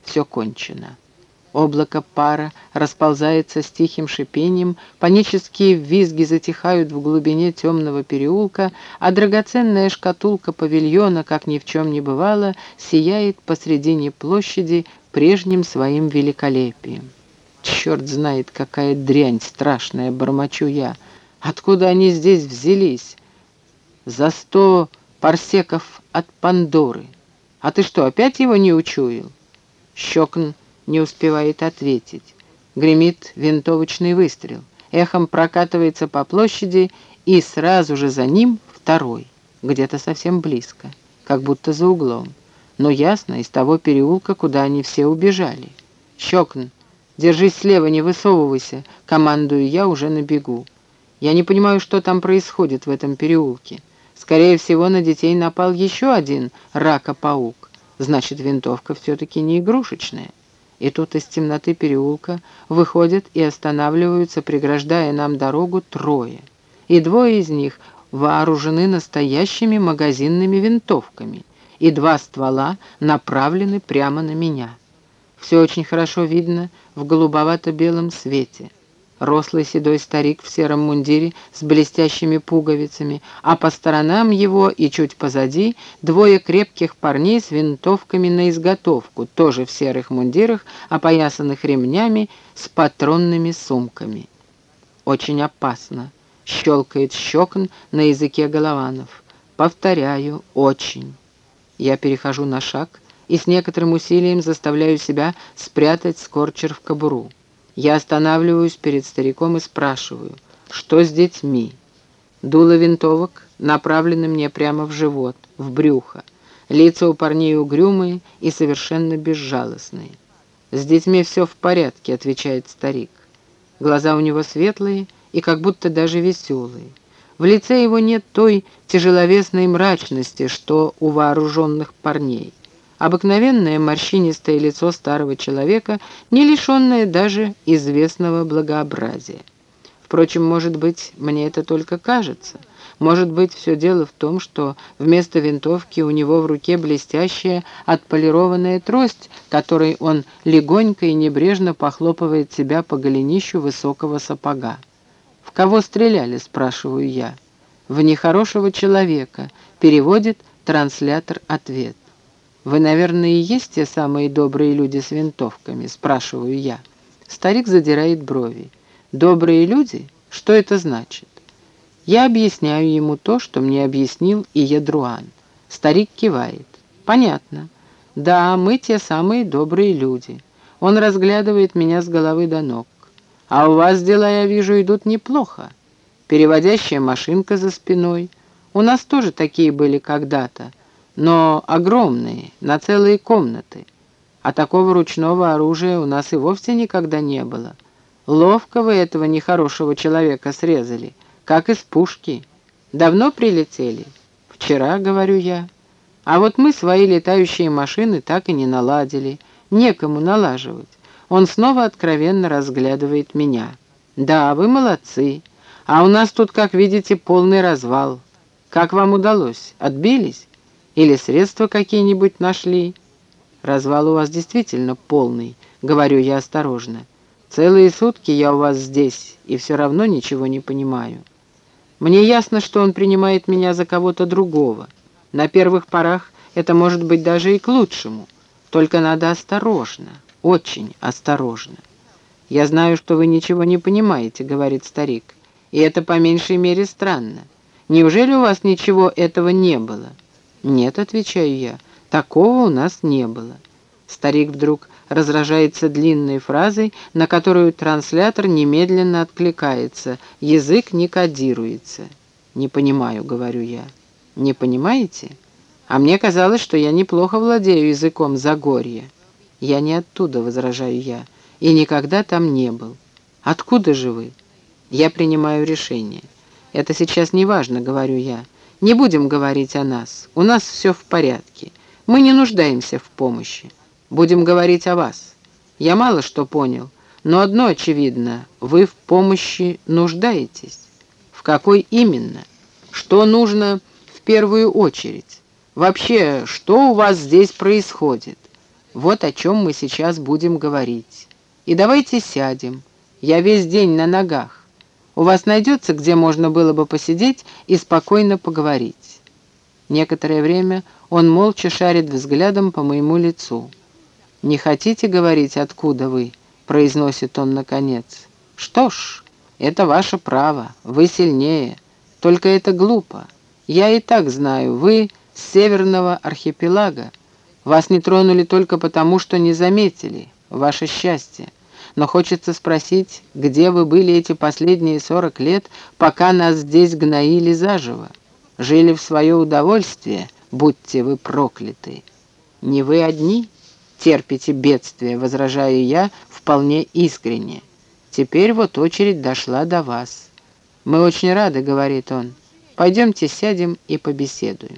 все кончено. Облако пара расползается с тихим шипением, панические визги затихают в глубине темного переулка, а драгоценная шкатулка павильона, как ни в чем не бывало, сияет посредине площади прежним своим великолепием. Черт знает, какая дрянь страшная, бормочу я. Откуда они здесь взялись? За 100 парсеков от Пандоры. А ты что, опять его не учуял? Щекн не успевает ответить. Гремит винтовочный выстрел. Эхом прокатывается по площади, и сразу же за ним второй. Где-то совсем близко, как будто за углом. Но ясно, из того переулка, куда они все убежали. Щекн, держись слева, не высовывайся, командую я уже на бегу. Я не понимаю, что там происходит в этом переулке. Скорее всего, на детей напал еще один рака-паук. Значит, винтовка все-таки не игрушечная. И тут из темноты переулка выходят и останавливаются, преграждая нам дорогу, трое. И двое из них вооружены настоящими магазинными винтовками, и 2 ствола направлены прямо на меня. Все очень хорошо видно в голубовато-белом свете. Рослый седой старик в сером мундире с блестящими пуговицами, а по сторонам его и чуть позади 2 крепких парней с винтовками на изготовку, тоже в серых мундирах, опоясанных ремнями с патронными сумками. Очень опасно, щелкает Щекн на языке Голованов. Повторяю, очень. Я перехожу на шаг и с некоторым усилием заставляю себя спрятать скорчер в кобуру. Я останавливаюсь перед стариком и спрашиваю, что с детьми? Дуло винтовок направлены мне прямо в живот, в брюхо. Лица у парней угрюмые и совершенно безжалостные. «С детьми все в порядке», — отвечает старик. Глаза у него светлые и как будто даже веселые. В лице его нет той тяжеловесной мрачности, что у вооруженных парней. Обыкновенное морщинистое лицо старого человека, не лишенное даже известного благообразия. Впрочем, может быть, мне это только кажется. Может быть, все дело в том, что вместо винтовки у него в руке блестящая отполированная трость, которой он легонько и небрежно похлопывает себя по голенищу высокого сапога. «В кого стреляли?» — спрашиваю я. «В нехорошего человека», — переводит транслятор ответ. «Вы, наверное, и есть те самые добрые люди с винтовками?» — спрашиваю я. Старик задирает брови. «Добрые люди? Что это значит?» Я объясняю ему то, что мне объяснил и Ядруан. Старик кивает. «Понятно. Да, мы те самые добрые люди». Он разглядывает меня с головы до ног. «А у вас дела, я вижу, идут неплохо. Переводящая машинка за спиной. У нас тоже такие были когда-то, но огромные, на целые комнаты. А такого ручного оружия у нас и вовсе никогда не было. Ловко вы этого нехорошего человека срезали, как из пушки. Давно прилетели?» «Вчера», — говорю я. «А вот мы свои летающие машины так и не наладили. Некому налаживать». Он снова откровенно разглядывает меня. «Да, вы молодцы. А у нас тут, как видите, полный развал. Как вам удалось? Отбились? Или средства какие-нибудь нашли?» «Развал у вас действительно полный», — говорю я осторожно. «Целые сутки я у вас здесь, и все равно ничего не понимаю». Мне ясно, что он принимает меня за кого-то другого. На первых порах это может быть даже и к лучшему. Только надо осторожно, очень осторожно. «Я знаю, что вы ничего не понимаете», — говорит старик. «И это по меньшей мере странно. Неужели у вас ничего этого не было?» «Нет», — отвечаю я, — «такого у нас не было». Старик вдруг разражается длинной фразой, на которую транслятор немедленно откликается. Язык не кодируется. «Не понимаю», — говорю я. «Не понимаете? А мне казалось, что я неплохо владею языком Загорья». «Я не оттуда», — возражаю я, — «и никогда там не был». «Откуда же вы?» Я принимаю решение. «Это сейчас не важно», — говорю я. «Не будем говорить о нас. У нас все в порядке. Мы не нуждаемся в помощи. Будем говорить о вас. Я мало что понял, но одно очевидно. Вы в помощи нуждаетесь. В какой именно? Что нужно в первую очередь? Вообще, что у вас здесь происходит? Вот о чем мы сейчас будем говорить. И давайте сядем. Я весь день на ногах. У вас найдется, где можно было бы посидеть и спокойно поговорить?» Некоторое время он молча шарит взглядом по моему лицу. «Не хотите говорить, откуда вы?» — произносит он наконец. «Что ж, это ваше право, вы сильнее. Только это глупо. Я и так знаю, вы с северного архипелага. Вас не тронули только потому, что не заметили. Ваше счастье. Но хочется спросить, где вы были эти последние 40 лет, пока нас здесь гноили заживо? Жили в свое удовольствие, будьте вы прокляты. Не вы одни терпите бедствие, возражаю я вполне искренне. Теперь вот очередь дошла до вас. Мы очень рады, говорит он. Пойдемте сядем и побеседуем.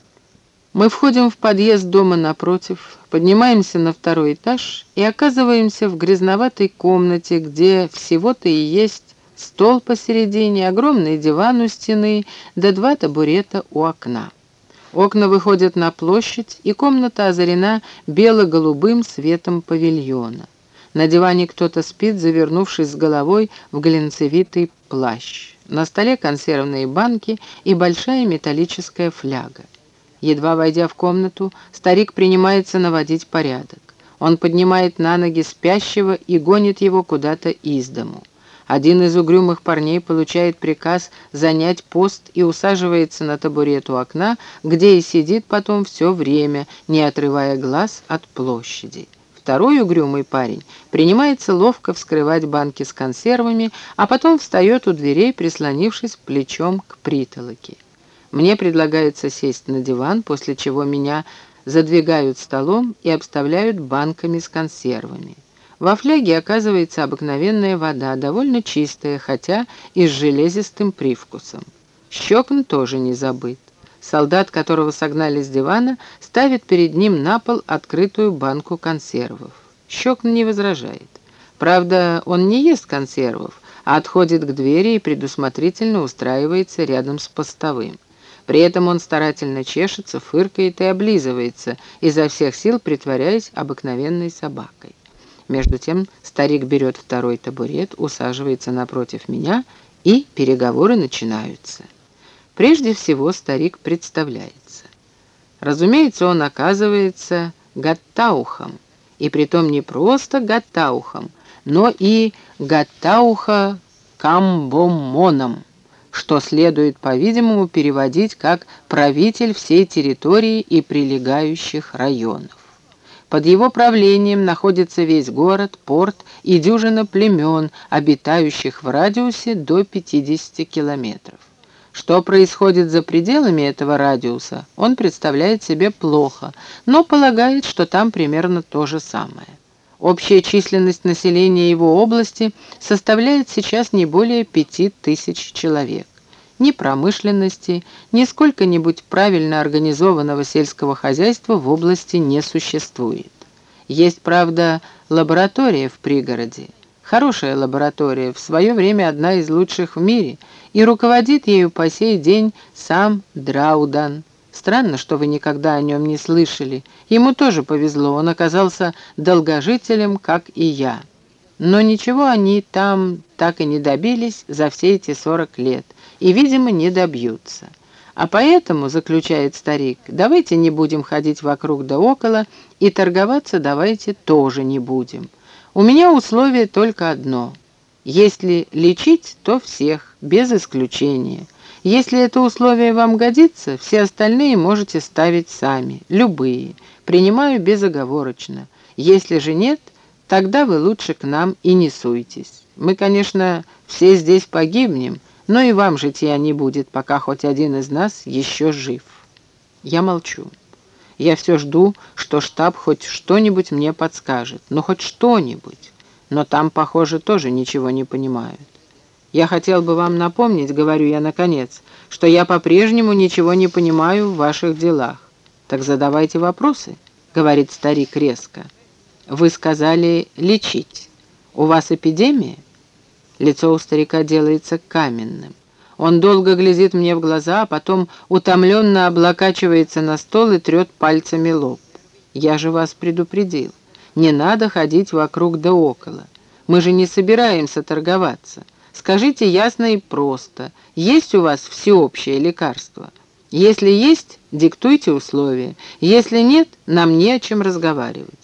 Мы входим в подъезд дома напротив, поднимаемся на второй этаж и оказываемся в грязноватой комнате, где всего-то и есть стол посередине, огромный диван у стены, да 2 табурета у окна. Окна выходят на площадь, и комната озарена бело-голубым светом павильона. На диване кто-то спит, завернувшись с головой в глинцевитый плащ. На столе консервные банки и большая металлическая фляга. Едва войдя в комнату, старик принимается наводить порядок. Он поднимает на ноги спящего и гонит его куда-то из дому. Один из угрюмых парней получает приказ занять пост и усаживается на табурет у окна, где и сидит потом все время, не отрывая глаз от площади. Второй угрюмый парень принимается ловко вскрывать банки с консервами, а потом встает у дверей, прислонившись плечом к притолоке. Мне предлагается сесть на диван, после чего меня задвигают столом и обставляют банками с консервами. Во фляге оказывается обыкновенная вода, довольно чистая, хотя и с железистым привкусом. Щекн тоже не забыт. Солдат, которого согнали с дивана, ставит перед ним на пол открытую банку консервов. Щекн не возражает. Правда, он не ест консервов, а отходит к двери и предусмотрительно устраивается рядом с постовым. При этом он старательно чешется, фыркает и облизывается, изо всех сил притворяясь обыкновенной собакой. Между тем старик берет второй табурет, усаживается напротив меня, и переговоры начинаются. Прежде всего старик представляется. Разумеется, он оказывается Гаттаухом, и притом не просто Гаттаухом, но и Гаттауха-Камбомоном, что следует, по-видимому, переводить как «правитель всей территории и прилегающих районов». Под его правлением находится весь город, порт и дюжина племен, обитающих в радиусе до 50 километров. Что происходит за пределами этого радиуса, он представляет себе плохо, но полагает, что там примерно то же самое. Общая численность населения его области составляет сейчас не более 5000 человек. Ни промышленности, ни сколько-нибудь правильно организованного сельского хозяйства в области не существует. Есть, правда, лаборатория в пригороде. Хорошая лаборатория, в свое время одна из лучших в мире, и руководит ею по сей день сам Драудан. Странно, что вы никогда о нем не слышали. Ему тоже повезло, он оказался долгожителем, как и я. Но ничего они там так и не добились за все эти 40 лет, и, видимо, не добьются. А поэтому, заключает старик, давайте не будем ходить вокруг да около, и торговаться давайте тоже не будем. У меня условие только одно. Если лечить, то всех, без исключения. Если это условие вам годится, все остальные можете ставить сами, любые. Принимаю безоговорочно. Если же нет, тогда вы лучше к нам и не суйтесь. Мы, конечно, все здесь погибнем, но и вам житья не будет, пока хоть один из нас еще жив. Я молчу. Я все жду, что штаб хоть что-нибудь мне подскажет. Ну, хоть что-нибудь. Но там, похоже, тоже ничего не понимают. Я хотел бы вам напомнить, говорю я наконец, что я по-прежнему ничего не понимаю в ваших делах. Так задавайте вопросы, говорит старик резко. Вы сказали лечить. У вас эпидемия? Лицо у старика делается каменным. Он долго глядит мне в глаза, а потом утомленно облокачивается на стол и трет пальцами лоб. Я же вас предупредил. Не надо ходить вокруг да около. Мы же не собираемся торговаться. Скажите ясно и просто, есть у вас всеобщее лекарство? Если есть, диктуйте условия. Если нет, нам не о чем разговаривать.